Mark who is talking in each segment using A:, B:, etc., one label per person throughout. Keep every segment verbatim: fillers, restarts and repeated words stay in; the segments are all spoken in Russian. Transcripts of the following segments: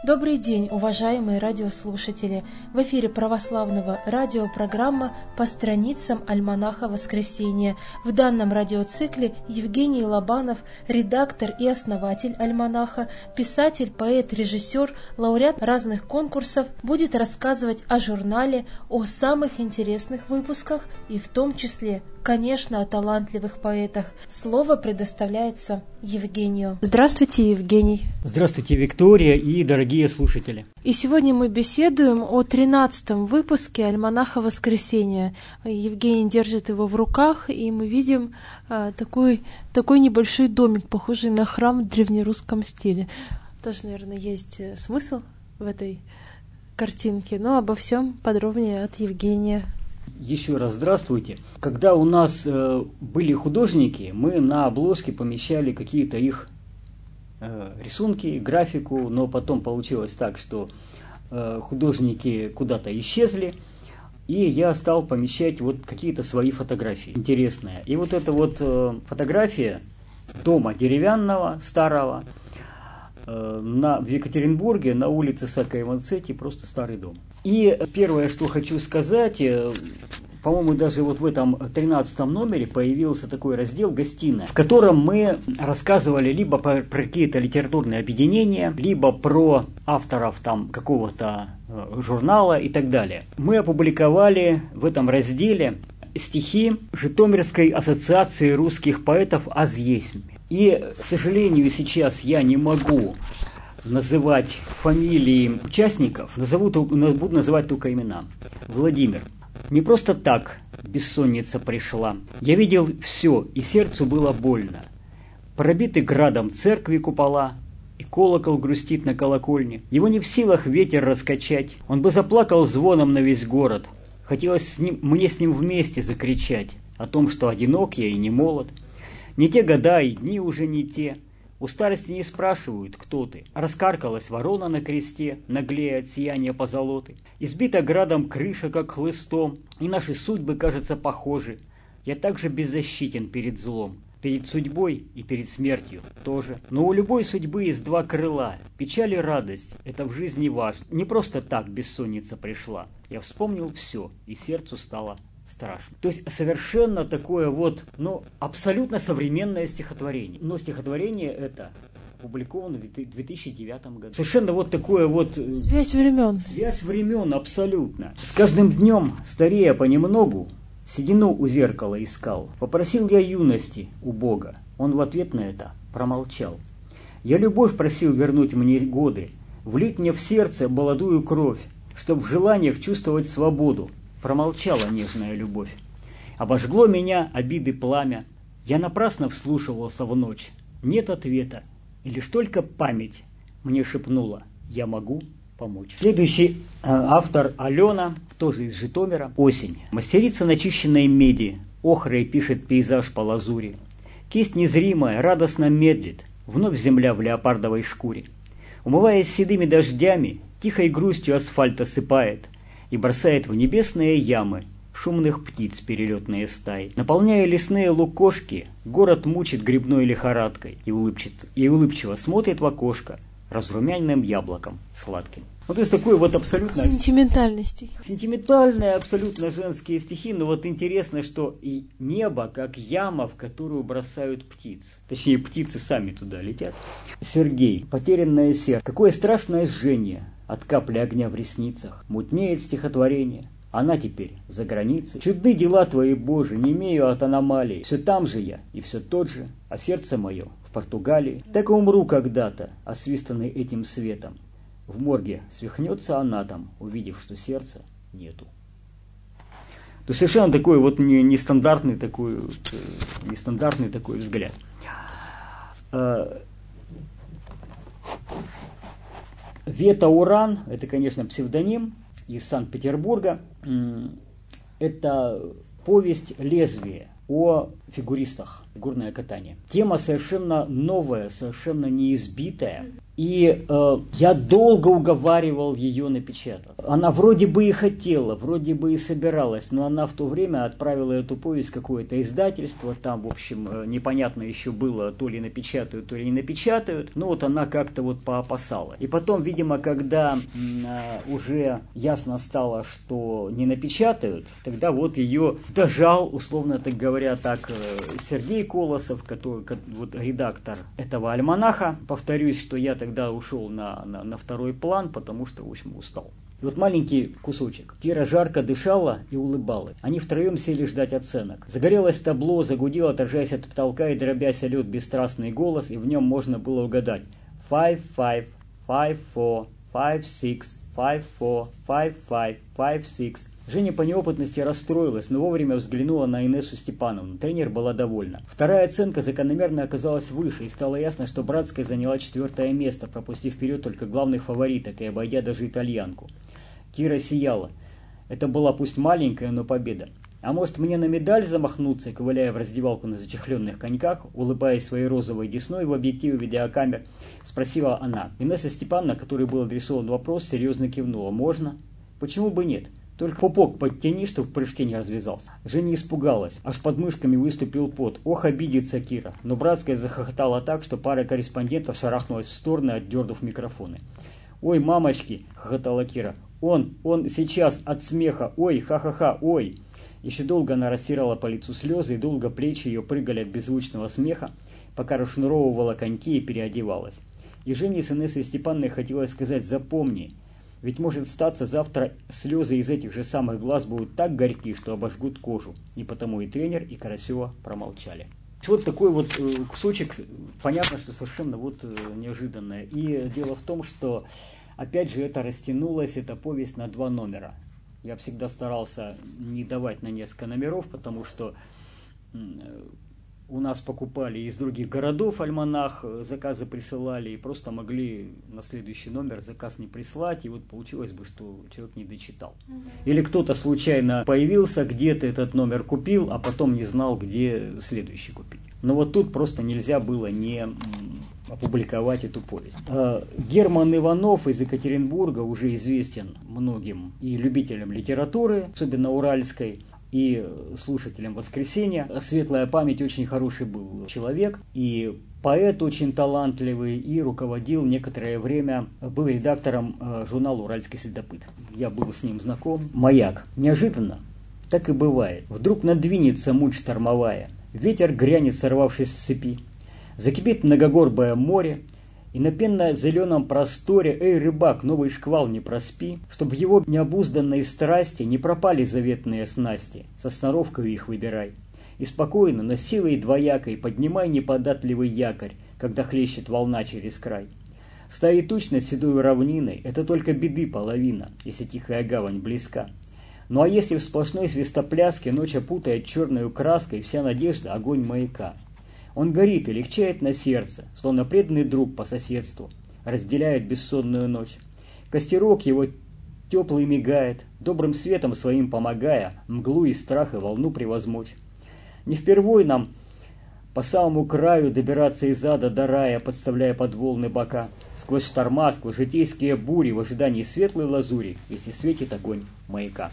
A: Добрый день, уважаемые радиослушатели! В эфире православного радиопрограмма «По страницам альманаха Воскресения». В данном радиоцикле Евгений Лобанов, редактор и основатель альманаха, писатель, поэт, режиссер, лауреат разных конкурсов, будет рассказывать о журнале, о самых интересных выпусках и в том числе, конечно, о талантливых поэтах. Слово предоставляется Евгению. Здравствуйте, Евгений.
B: Здравствуйте, Виктория и дорогие слушатели.
A: И сегодня мы беседуем о тринадцатом выпуске альманаха Воскресения. Евгений держит его в руках, и мы видим а, такой, такой небольшой домик, похожий на храм в древнерусском стиле. Тоже, наверное, есть смысл в этой картинке, но обо всем подробнее от Евгения.
B: Еще раз здравствуйте. Когда у нас э, были художники, мы на обложке помещали какие-то их э, рисунки, графику, но потом получилось так, что э, художники куда-то исчезли, и я стал помещать вот какие-то свои фотографии интересные. И вот эта вот э, фотография дома деревянного, старого, э, на, в Екатеринбурге, на улице Сакаеванцети, просто старый дом. И первое, что хочу сказать, по-моему, даже вот в этом тринадцатом номере появился такой раздел «Гостиная», в котором мы рассказывали либо про, про какие-то литературные объединения, либо про авторов там какого-то журнала и так далее. Мы опубликовали в этом разделе стихи Житомирской ассоциации русских поэтов «Аз есмь». И, к сожалению, сейчас я не могу называть фамилии участников, назову, буду называть только имена. Владимир. Не просто так бессонница пришла. Я видел все, и сердцу было больно. Пробиты градом церкви купола, и колокол грустит на колокольне. Его не в силах ветер раскачать. Он бы заплакал звоном на весь город. Хотелось с ним, мне с ним вместе закричать о том, что одинок я и не молод. Не те года и дни уже не те. У старости не спрашивают, кто ты. Раскаркалась ворона на кресте, наглея от сияния позолоты. Избита градом крыша, как хлыстом, и наши судьбы, кажется, похожи. Я также беззащитен перед злом, перед судьбой и перед смертью тоже. Но у любой судьбы есть два крыла. Печаль и радость – это в жизни важно. Не просто так бессонница пришла. Я вспомнил все, и сердцу стало страшно. То есть совершенно такое вот, ну, абсолютно современное стихотворение. Но стихотворение это опубликовано в две тысячи девятом году. Совершенно вот такое вот...
A: Связь времен.
B: Связь времен, абсолютно. С каждым днем, старея понемногу, седину у зеркала искал. Попросил я юности у Бога. Он в ответ на это промолчал. Я любовь просил вернуть мне годы, влить мне в сердце молодую кровь, чтоб в желаниях чувствовать свободу. Промолчала нежная любовь. Обожгло меня обиды пламя. Я напрасно вслушивался в ночь. Нет ответа. И лишь только память мне шепнула: я могу помочь. Следующий э, автор Алена, тоже из Житомира. Осень. Мастерица начищенной меди, охрой пишет пейзаж по лазури. Кисть незримая радостно медлит, вновь земля в леопардовой шкуре. Умываясь седыми дождями, тихой грустью асфальт осыпает и бросает в небесные ямы шумных птиц перелетные стаи. Наполняя лесные лукошки, город мучит грибной лихорадкой и, улыбчиво, и улыбчиво смотрит в окошко разрумяненным яблоком сладким. Вот то есть такой вот абсолютно...
A: Сентиментальный стих.
B: Сентиментальные, абсолютно женские стихи, но вот интересно, что и небо, как яма, в которую бросают птиц. Точнее, птицы сами туда летят. Сергей. Потерянное сердце. Какое страшное жжение от капли огня в ресницах. Мутнеет стихотворение. Она теперь за границей. Чудны дела твои, Боже, не имею от аномалий. Все там же я, и все тот же, а сердце мое в Португалии. Так и умру когда-то, освистанный этим светом. В морге свихнется она там, увидев, что сердца нету. То есть совершенно такой вот нестандартный такой, нестандартный такой взгляд. Вета Уран, это, конечно, псевдоним из Санкт-Петербурга. Это повесть «Лезвие» о фигуристах, фигурное катание. Тема совершенно новая, совершенно неизбитая. И э, я долго уговаривал ее напечатать. Она вроде бы и хотела, вроде бы и собиралась, но она в то время отправила эту повесть в какое-то издательство. Там, в общем, э, непонятно еще было, то ли напечатают, то ли не напечатают. Но вот она как-то вот поопасала. И потом, видимо, когда э, уже ясно стало, что не напечатают, тогда вот ее дожал, условно так говоря, так, э, Сергей Колосов, который вот, редактор этого альманаха. Повторюсь, что я тогда ушел на, на, на второй план, потому что, в общем, устал. И вот маленький кусочек. Кира жарко дышала и улыбалась. Они втроем сели ждать оценок. Загорелось табло, загудело, отражаясь от потолка и дробясь о лед бесстрастный голос, и в нем можно было угадать. Five, five, five, four, five, six, five, four, five, five, five, six. Женя по неопытности расстроилась, но вовремя взглянула на Инессу Степановну. Тренер была довольна. Вторая оценка закономерно оказалась выше, и стало ясно, что Братская заняла четвертое место, пропустив вперед только главных фавориток и обойдя даже итальянку. Кира сияла. Это была пусть маленькая, но победа. А может, мне на медаль замахнуться, ковыляя в раздевалку на зачехленных коньках, улыбаясь своей розовой десной в объективе видеокамер, спросила она. Инесса Степановна, которой был адресован вопрос, серьезно кивнула. Можно? Почему бы нет? Только пупок подтяни, чтобы в прыжке не развязался. Женя испугалась. Аж под мышками выступил пот. Ох, обидится Кира. Но Братская захохотала так, что пара корреспондентов шарахнулась в стороны, отдернув микрофоны. «Ой, мамочки!» — хохотала Кира. «Он, он сейчас от смеха! Ой, ха-ха-ха, ой!» Еще долго она растирала по лицу слезы, и долго плечи ее прыгали от беззвучного смеха, пока расшнуровывала коньки и переодевалась. И Жене с Инессой Степановной хотелось сказать «запомни». Ведь может статься, завтра слезы из этих же самых глаз будут так горьки, что обожгут кожу. И потому и тренер, и Карасева промолчали. Вот такой вот кусочек, понятно, что совершенно вот неожиданное. И дело в том, что опять же это растянулось, эта повесть на два номера. Я всегда старался не давать на несколько номеров, потому что у нас покупали из других городов альманах, заказы присылали, и просто могли на следующий номер заказ не прислать, и вот получилось бы, что человек не дочитал. Угу. Или кто-то случайно появился, где-то этот номер купил, а потом не знал, где следующий купить. Но вот тут просто нельзя было не опубликовать эту повесть. Герман Иванов из Екатеринбурга уже известен многим и любителям литературы, особенно уральской, и слушателям «Воскресенья». Светлая память, очень хороший был человек, и поэт очень талантливый, и руководил некоторое время, был редактором журнала «Уральский следопыт». Я был с ним знаком. «Маяк». Неожиданно, так и бывает, вдруг надвинется муть штормовая, ветер грянет, сорвавшись с цепи, закипит многогорбое море, и на пенно-зеленом просторе, эй, рыбак, новый шквал не проспи, чтоб в его необузданной страсти не пропали заветные снасти, со сноровкой их выбирай. И спокойно, но силой двоякой поднимай неподатливый якорь, когда хлещет волна через край. Стаи туч над седой равниной — это только беды половина, если тихая гавань близка. Ну а если в сплошной свистопляске ночь опутает черной краской вся надежда — огонь маяка. Он горит и легчает на сердце, словно преданный друг по соседству, разделяет бессонную ночь. Костерок его теплый мигает, добрым светом своим помогая мглу и страх и волну превозмочь. Не впервой нам по самому краю добираться из ада до рая, подставляя под волны бока, сквозь шторма, сквозь житейские бури, в ожидании светлой лазури, если светит огонь маяка.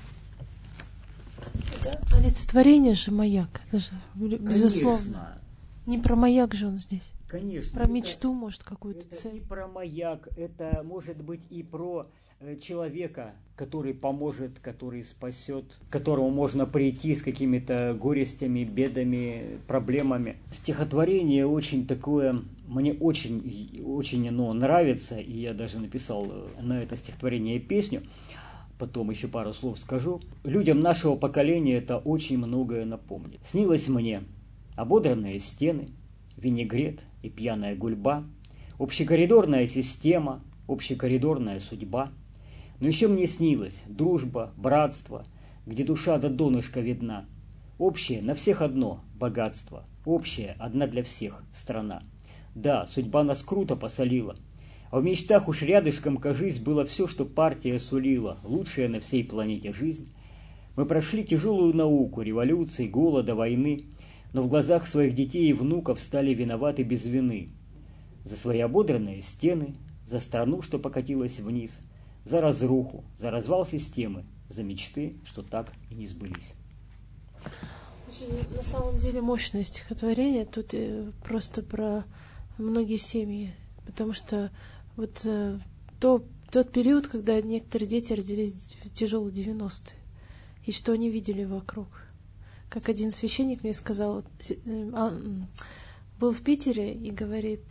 A: Это олицетворение же маяк, это же безусловно.
B: Конечно.
A: Не про маяк же он здесь.
B: Конечно.
A: Про мечту, это, может, какую-то
B: это
A: цель.
B: И про маяк, это может быть и про э, человека, который поможет, который спасет, к которому можно прийти с какими-то горестями, бедами, проблемами. Стихотворение очень такое, мне очень, очень оно нравится, и я даже написал на это стихотворение песню. Потом еще пару слов скажу. Людям нашего поколения это очень многое напомнит. Снилось мне ободранные стены, винегрет и пьяная гульба, общекоридорная система, общекоридорная судьба. Но еще мне снилось дружба, братство, где душа до донышка видна. Общее на всех одно богатство, общее одна для всех страна. Да, судьба нас круто посолила, а в мечтах уж рядышком, кажись, было все, что партия сулила, лучшая на всей планете жизнь. Мы прошли тяжелую науку революции, голода, войны, но в глазах своих детей и внуков стали виноваты без вины. За свои ободранные стены, за страну, что покатилась вниз, за разруху, за развал системы, за мечты, что так и не сбылись.
A: Очень, на самом деле, мощное стихотворение. Тут просто про многие семьи. Потому что вот то, тот период, когда некоторые дети родились в тяжелые девяностые, и что они видели вокруг. Как один священник мне сказал, был в Питере и говорит,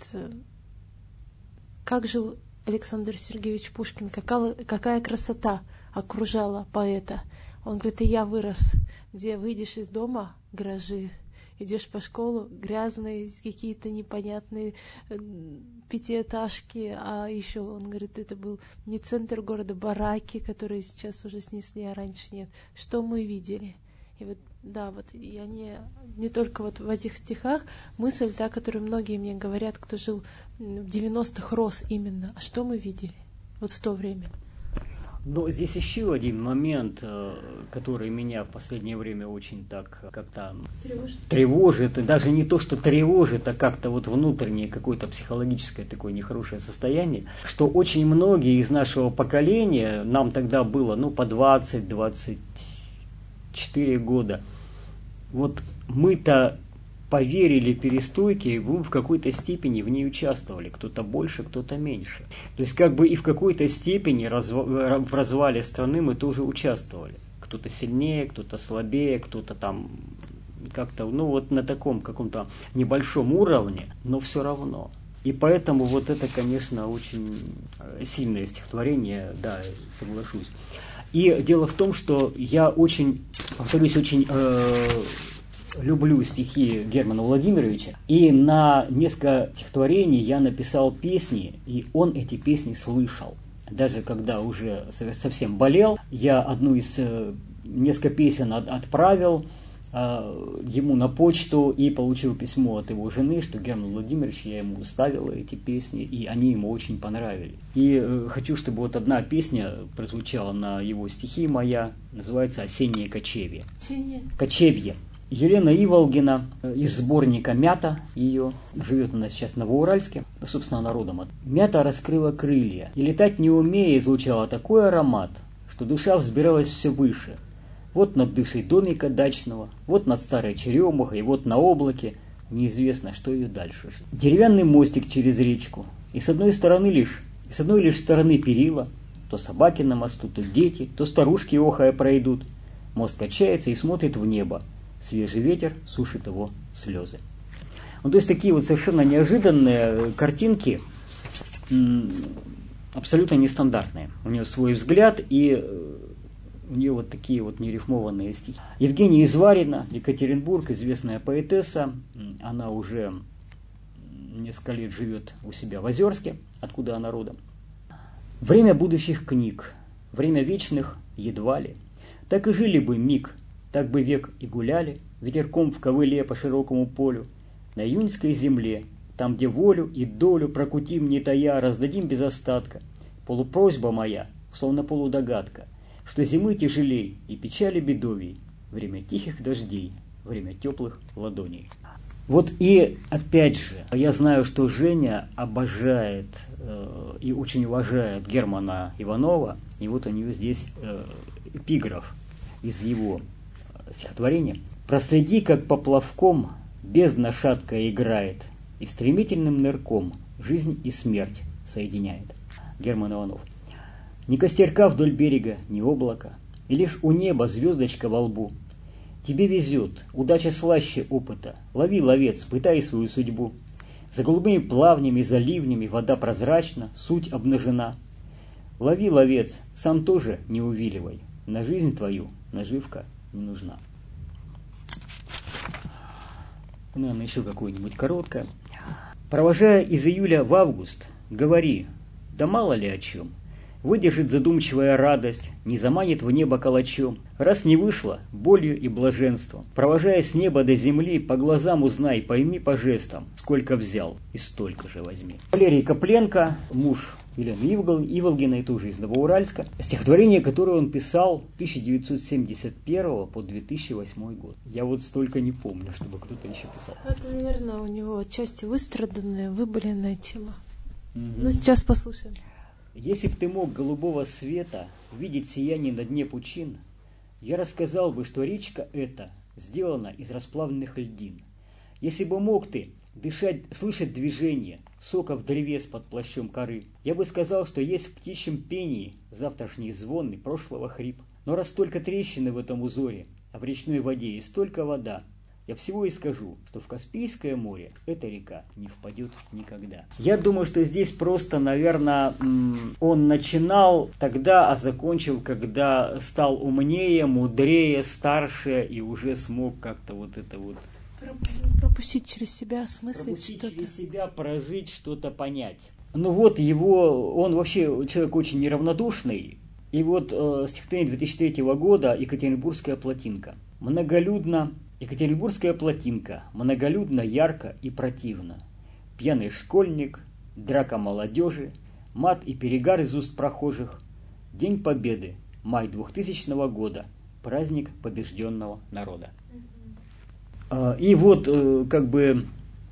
A: как жил Александр Сергеевич Пушкин, какая, какая красота окружала поэта. Он говорит, и я вырос, где выйдешь из дома, гаражи, идешь по школе, грязные, какие-то непонятные пятиэтажки, а еще, он говорит, это был не центр города, бараки, которые сейчас уже снесли, а раньше нет. Что мы видели? И вот, да, вот я не, не только вот в этих стихах, мысль та, которую многие мне говорят, кто жил в девяностых, рос именно. А что мы видели вот в то время?
B: Но здесь еще один момент, который меня в последнее время очень так как-то тревожит. тревожит. И даже не то, что тревожит, а как-то вот внутреннее какое-то психологическое такое нехорошее состояние, что очень многие из нашего поколения, нам тогда было ну по двадцать-двадцать четыре года, вот мы-то поверили перестройке, и мы в какой-то степени в ней участвовали. Кто-то больше, кто-то меньше. То есть как бы и в какой-то степени разва- в развале страны мы тоже участвовали. Кто-то сильнее, кто-то слабее, кто-то там как-то, ну вот на таком каком-то небольшом уровне, но все равно. И поэтому вот это, конечно, очень сильное стихотворение, да, соглашусь. И дело в том, что я очень, повторюсь, очень... Э- люблю стихи Германа Владимировича, и на несколько стихотворений я написал песни, и он эти песни слышал. Даже когда уже совсем болел, я одну из, несколько песен отправил э, ему на почту и получил письмо от его жены, что Герман Владимирович, я ему ставил эти песни, и они ему очень понравились. И э, хочу, чтобы вот одна песня прозвучала на его стихи моя, называется «Осеннее кочевье». Кочевье. Елена Иволгина из сборника «Мята», ее, живет она сейчас в Новоуральске, собственно, она родом. «Мята раскрыла крылья, и летать не умея излучала такой аромат, что душа взбиралась все выше. Вот над дышей домика дачного, вот над старой черемухой, вот на облаке, неизвестно, что ее дальше ждет. Деревянный мостик через речку, и с одной стороны лишь, и с одной лишь стороны перила, то собаки на мосту, то дети, то старушки охая пройдут. Мост качается и смотрит в небо. Свежий ветер сушит его слезы». Ну, то есть такие вот совершенно неожиданные картинки, абсолютно нестандартные. У нее свой взгляд, и у нее вот такие вот нерифмованные стихи. Евгения Изварина, Екатеринбург, известная поэтесса. Она уже несколько лет живет у себя в Озерске, откуда она родом. «Время будущих книг, время вечных едва ли. Так и жили бы миг, так бы век и гуляли, ветерком в ковыле по широкому полю, на июньской земле, там, где волю и долю прокутим не тая, раздадим без остатка. Полупросьба моя, словно полудогадка, что зимы тяжелей и печали бедовий, время тихих дождей, время теплых ладоней». Вот и опять же, я знаю, что Женя обожает э, и очень уважает Германа Иванова, и вот у нее здесь э, эпиграф из его стихотворение. «Проследи, как поплавком бездна шаткая играет, и стремительным нырком жизнь и смерть соединяет». Герман Иванов. «Ни костерка вдоль берега, ни облака, и лишь у неба звездочка во лбу. Тебе везет, удача слаще опыта, лови, ловец, пытай свою судьбу. За голубыми плавнями, за ливнями вода прозрачна, суть обнажена. Лови, ловец, сам тоже не увиливай, на жизнь твою наживка не нужна». Наверное, еще какое-нибудь короткое. «Провожая из июля в август, говори, да мало ли о чем. Выдержит задумчивая радость, не заманит в небо калачом. Раз не вышло, болью и блаженством. Провожая с неба до земли, по глазам узнай, пойми по жестам, сколько взял и столько же возьми». Валерий Копленко, муж Елены Иволгиной, тоже из Новоуральска. Стихотворение, которое он писал с тысяча девятьсот семьдесят первого по две тысячи восьмой год. Я вот столько не помню, чтобы кто-то еще писал.
A: Это, наверное, у него отчасти выстраданная, выболенная тема. Ну, сейчас послушаем.
B: Если б ты мог голубого света видеть сияние на дне пучин, я рассказал бы, что речка эта сделана из расплавленных льдин. Если бы мог ты дышать, слышать движение соков древес под плащом коры, я бы сказал, что есть в птичьем пении завтрашний звон и прошлого хрип. Но раз только трещины в этом узоре, а в речной воде есть только вода, я всего и скажу, что в Каспийское море эта река не впадет никогда. Я думаю, что здесь просто, наверное, он начинал тогда, а закончил, когда стал умнее, мудрее, старше и уже смог как-то вот это вот...
A: Пропустить через себя, осмыслить
B: пропустить
A: что-то.
B: через себя, прожить, что-то понять. Ну вот его, он вообще человек очень неравнодушный. И вот э, стихотворение две тысячи третьего года «Екатеринбургская плотинка». Многолюдно, Екатеринбургская плотинка, многолюдно, ярко и противно. Пьяный школьник, драка молодежи, мат и перегар из уст прохожих. День Победы, май двухтысячного года, праздник побежденного народа. И вот, как бы,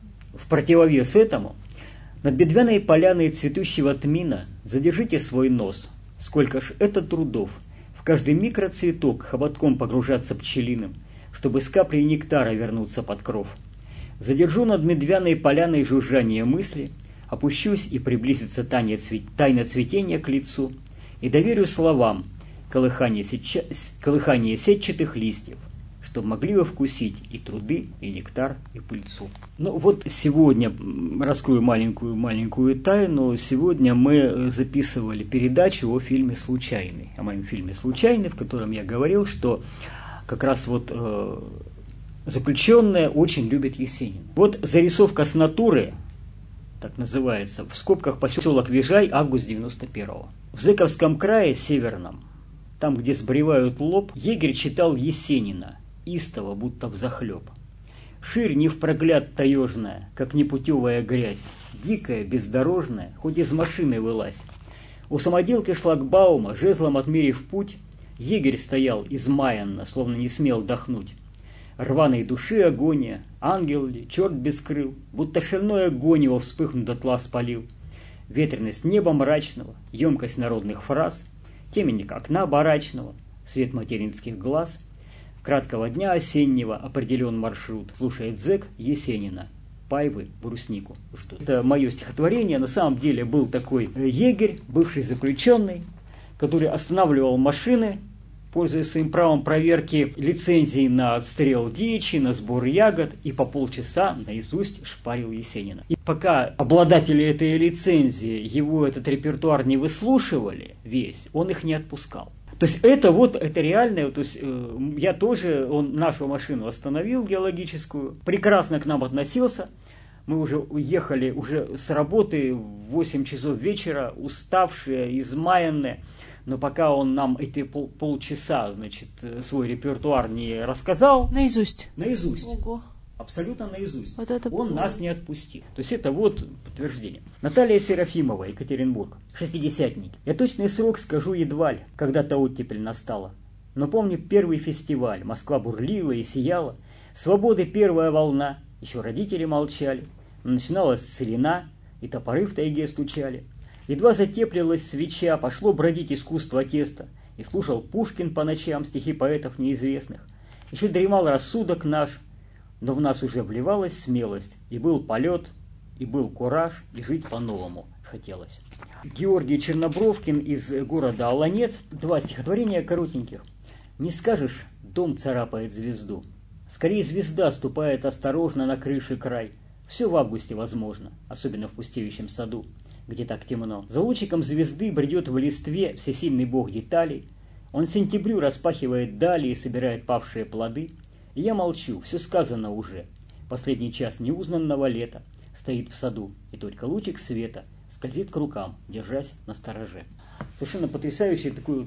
B: в противовес этому, над бедвяной поляной цветущего тмина задержите свой нос, сколько ж это трудов, в каждый микроцветок хоботком погружаться пчелиным, чтобы с каплей нектара вернуться под кров. Задержу над медвяной поляной жужжание мысли, опущусь и приблизится тайна цветения к лицу, и доверю словам колыхание, сетча... колыхание сетчатых листьев, чтобы могли вы вкусить и труды, и нектар, и пыльцу. Ну вот сегодня, раскрою маленькую-маленькую тайну, сегодня мы записывали передачу о фильме «Случайный», о моем фильме «Случайный», в котором я говорил, что как раз вот э, заключенные очень любят Есенина. Вот зарисовка с натуры, так называется, в скобках поселок Вижай, август девяносто первого. В Зыковском крае северном, там, где сбривают лоб, егерь читал Есенина, истово, будто взахлеб. Ширь не впрогляд таежная, как непутевая грязь, дикая, бездорожная, хоть из машины вылазь. У самоделки шлагбаума, жезлом отмерив путь, егерь стоял измаянно, словно не смел дохнуть. Рваной души агония, ангел ли, черт без крыл, будто шальной огонь его вспыхнув дотла спалил. Ветренность неба мрачного, емкость народных фраз, темень окна барачного, свет материнских глаз. Краткого дня осеннего определен маршрут, слушает зэк Есенина, пайвы бруснику ждут. Это мое стихотворение. На самом деле был такой егерь, бывший заключенный, который останавливал машины, пользуясь своим правом проверки лицензии на отстрел дичи, на сбор ягод, и по полчаса наизусть шпарил Есенина. И пока обладатели этой лицензии его этот репертуар не выслушивали весь, он их не отпускал. То есть это вот, это реальное, то есть э, я тоже, он нашу машину остановил геологическую, прекрасно к нам относился, мы уже уехали уже с работы в восемь часов вечера, уставшие, измаянные, но пока он нам эти пол, полчаса, значит, свой репертуар не рассказал.
A: Наизусть.
B: Наизусть.
A: Ого.
B: Абсолютно наизусть.
A: Вот это
B: он
A: было.
B: Нас не отпустил. То есть это вот подтверждение. Наталья Серафимова, Екатеринбург. Шестидесятники. Я точный срок скажу едва ли, когда-то оттепель настала. Но помню первый фестиваль. Москва бурлила и сияла. Свободы первая волна. Еще родители молчали. Начиналась целина, и топоры в тайге стучали. Едва затеплилась свеча, пошло бродить искусство теста. И слушал Пушкин по ночам стихи поэтов неизвестных. Еще дремал рассудок наш. Но в нас уже вливалась смелость, и был полет, и был кураж, и жить по-новому хотелось. Георгий Чернобровкин из города Олонец. Два стихотворения коротеньких. Не скажешь, дом царапает звезду. Скорее звезда ступает осторожно на крыше край. Все в августе возможно, особенно в пустеющем саду, где так темно. За лучиком звезды бредет в листве всесильный бог деталей. Он сентябрю распахивает дали и собирает павшие плоды. И я молчу, все сказано уже. Последний час неузнанного лета стоит в саду, и только лучик света скользит к рукам, держась на стороже. Совершенно потрясающий такой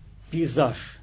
B: пейзаж.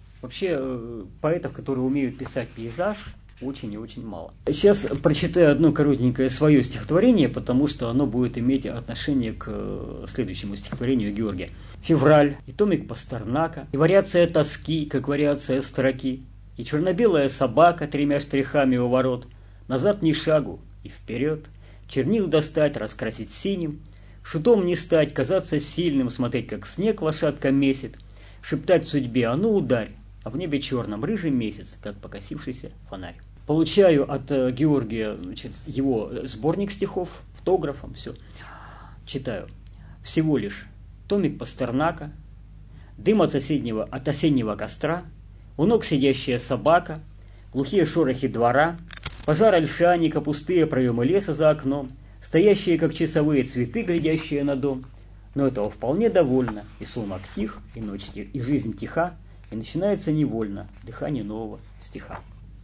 B: Вообще поэтов, которые умеют писать пейзаж, очень и очень мало. Сейчас прочитаю одно коротенькое свое стихотворение, потому что оно будет иметь отношение к следующему стихотворению Георгия. Февраль, и томик Пастернака, и вариация тоски, как вариация строки, и черно-белая собака тремя штрихами у ворот, назад ни шагу и вперед, чернил достать, раскрасить синим, Шутом не стать, казаться сильным, смотреть, как снег лошадка месит, шептать судьбе: а ну ударь, а в небе черном рыжий месяц, как покосившийся фонарь. Получаю от э, Георгия, значит, его сборник стихов, автографом, все. Читаю. Всего лишь томик Пастернака, дым от соседнего, от осеннего костра, у ног сидящая собака, глухие шорохи двора, пожар ольшанника, пустые проемы леса за окном, стоящие, как часовые, цветы, глядящие на дом. Но этого вполне довольно, и сумрак тих, и ночь, и жизнь тиха, и начинается невольно дыхание нового стиха.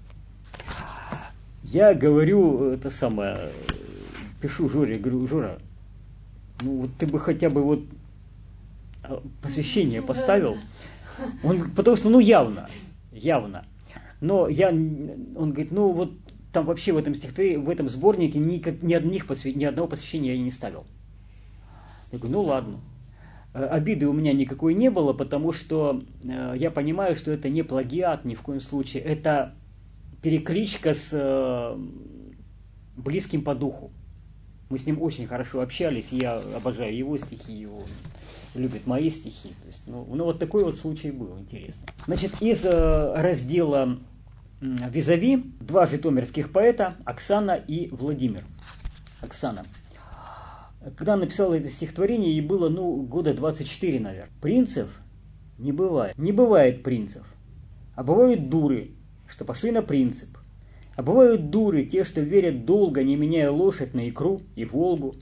B: Я говорю, это самое, пишу Жоре, говорю: Жора, ну вот ты бы хотя бы вот посвящение поставил. Он, потому что, ну, явно, явно. Но я, он говорит, ну, вот там вообще в этом стихотворении, в этом сборнике ни, ни, одних, ни одного посвящения я не ставил. Я говорю, ну, ладно. Обиды у меня никакой не было, потому что я понимаю, что это не плагиат ни в коем случае. Это перекличка с близким по духу. Мы с ним очень хорошо общались, я обожаю его стихи, его любит мои стихи. То есть, ну, ну, вот такой вот случай был, интересно. Значит, из э, раздела э, «Визави» два житомирских поэта, Оксана и Владимир. Оксана. Когда написала это стихотворение, ей было, ну, года двадцать четыре, наверное. Принцев не бывает. Не бывает принцев. А бывают дуры, что пошли на принцип. А бывают дуры, те, что верят долго, не меняя лошадь на икру и Волгу.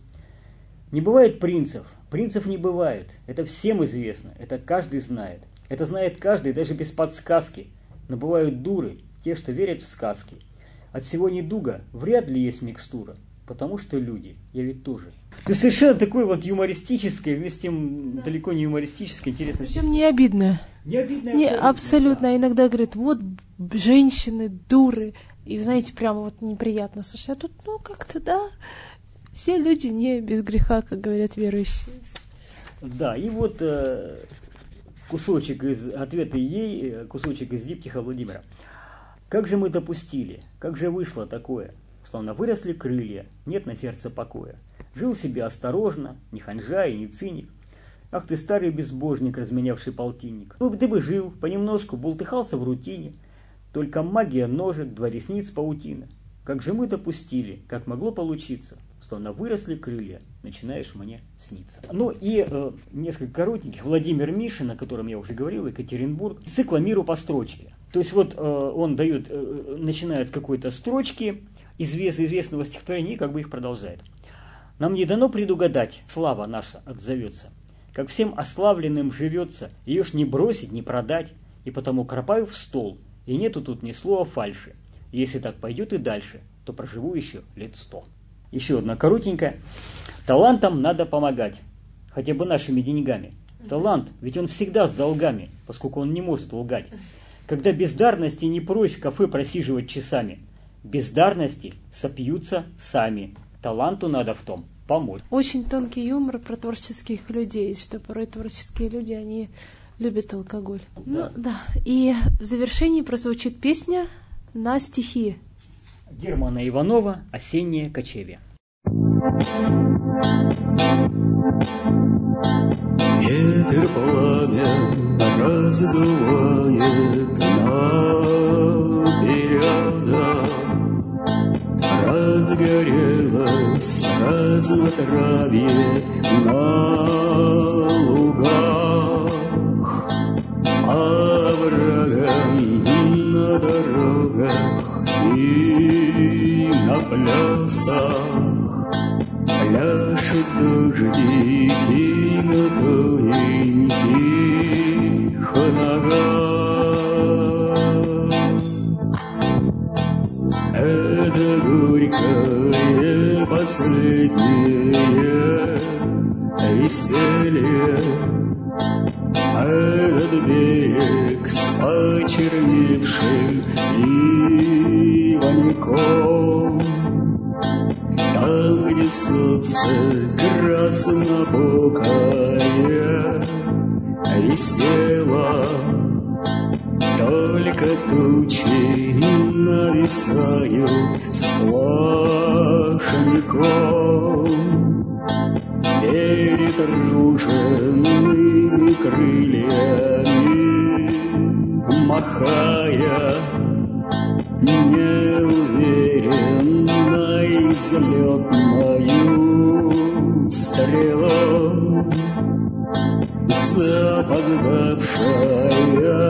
B: Не бывает принцев. Принцев не бывает. Это всем известно. Это каждый знает. Это знает каждый, даже без подсказки. Но бывают дуры, те, что верят в сказки. От всего недуга вряд ли есть микстура. Потому что люди, я ведь тоже. То есть совершенно такое вот юмористическое, вместе с тем да. далеко не юмористическое, интересное.
A: Причем не обидное.
B: Не обидное
A: не,
B: абсолютно.
A: абсолютно.
B: Да.
A: Иногда говорят, вот женщины, дуры. И, знаете, прямо вот неприятно. Слушай, а тут, ну, как-то, да, все люди не без греха, как говорят верующие.
B: Да, и вот э, кусочек из ответа ей, кусочек из диптиха Владимира. Как же мы допустили, как же вышло такое? Словно выросли крылья, нет на сердце покоя. Жил себе осторожно, не ханжа и не циник. Ах ты, старый безбожник, разменявший полтинник. Ты бы жил, понемножку, бултыхался в рутине. Только магия ножек, два ресниц, паутина. Как же мы допустили, как могло получиться, словно выросли крылья, начинаешь мне сниться. Ну и э, несколько коротеньких. Владимир Мишин, о котором я уже говорил, Екатеринбург. Цикла «Миру по строчке». То есть вот э, он дает, э, начинает с какой-то строчки, извест, известного стихотворения, и как бы их продолжает. Нам не дано предугадать, слава наша отзовется. Как всем ославленным живется, ее ж не бросить, не продать, и потому кропаю в стол, и нету тут ни слова фальши. Если так пойдет и дальше, то проживу еще лет сто. Еще одна коротенькая. Талантам надо помогать, хотя бы нашими деньгами. Талант, ведь он всегда с долгами, поскольку он не может лгать. Когда бездарности не прочь в кафе просиживать часами. Бездарности сопьются сами. Таланту надо в том помочь.
A: Очень тонкий юмор про творческих людей, что порой творческие люди, они любят алкоголь. Да. Ну, да. И в завершении прозвучит песня на стихи
B: Германа Иванова «Осеннее кочевье».
C: Ветер пламя раздувает напереда, разгорелось разнотравье на лугах, по оврагам на дорогах и на плясах пляшут дождики на тоненьких ногах. Это горькое последнее веселье, этот берег с почерневшим иваньком, там, где солнце краснобокое висело, только тучи нависают сплошняком. перетруженными крыльями, махая неуверенной взлетною стрелой, запоздавшая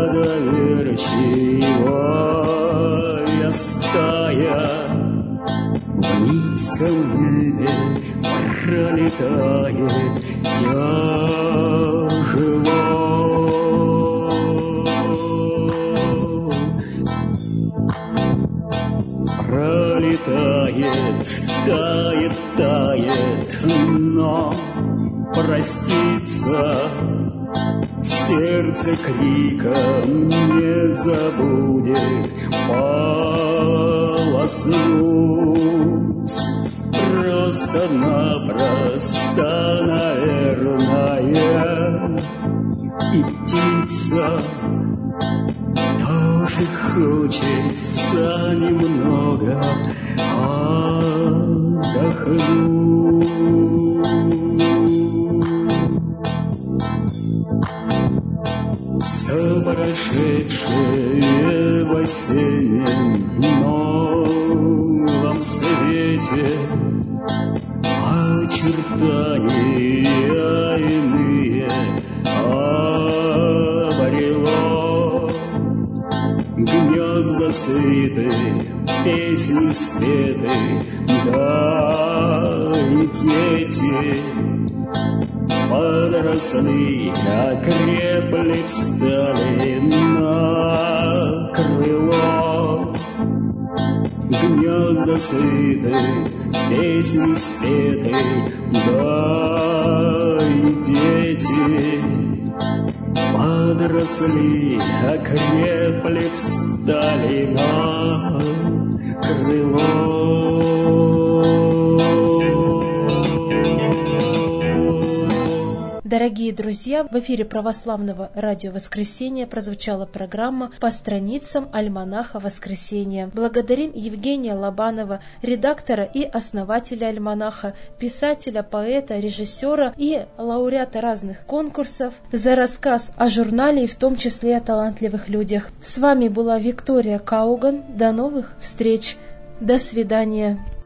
C: доверчивая стая в низком небе пролетает тяжело. Пролетает, тает, тает, но проститься сердце криком не забудет полоснуть. Просто-напросто, наверное, и птица тоже хочется немного отдохнуть. Все прошедшее в осеннем новом свете очертания иные обрело. Гнезда сыты, песни спеты, да и дети подросли, окрепли, встали на крыло. Гнезда сыты, песни спеты, да и дети подросли, окрепли, встали на крыло.
A: Дорогие друзья, в эфире Православного радио «Воскресенье» прозвучала программа «По страницам альманаха Воскресенья». Благодарим Евгения Лобанова, редактора и основателя альманаха, писателя, поэта, режиссера и лауреата разных конкурсов, за рассказ о журнале и в том числе о талантливых людях. С вами была Виктория Кауган. До новых встреч. До свидания.